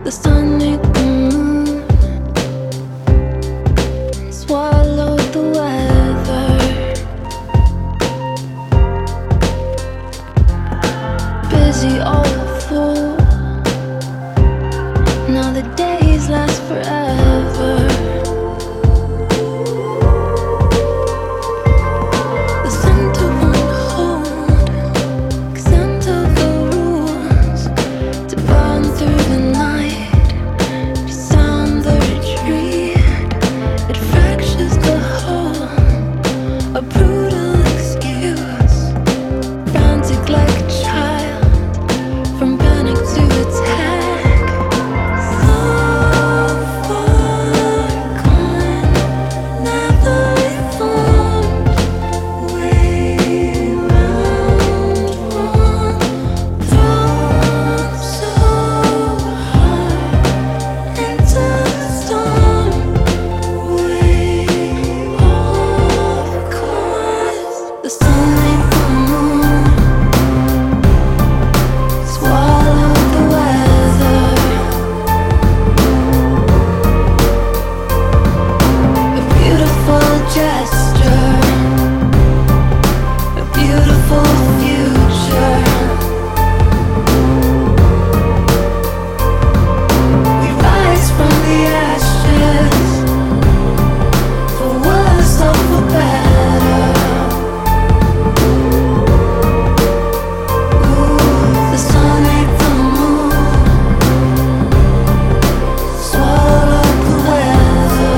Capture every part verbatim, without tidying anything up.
The sun ate the moon, swallowed the weather. Busy all full, now the days last forever. The center won't hold, 'cause under the rules, to burn through the night, to sound the retreat. It fractures the whole, a brutal excuse, frantic like a child, from panic to attack. So far gone, never reformed, way round one, thrown so hard into the storm, way off course. The sun ate the moon, swallowed the weather. A beautiful gesture, a beautiful future. We rise from the ashes, for worse or for better. Ooh, the sun ate the moon, swallowed the weather.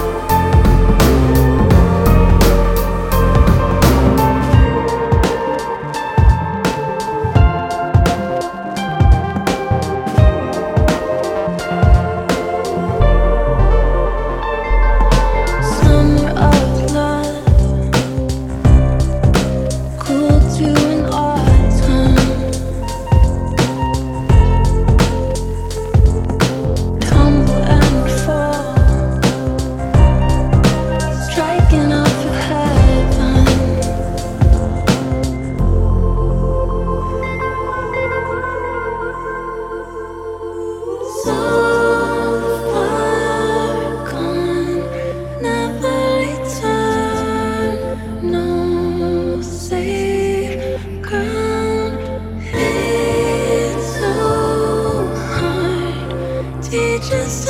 Summer of love, cool to an autumn, tumble and fall, striking up for heaven. So far gone, never return. No safe ground. It's so hard. Teach us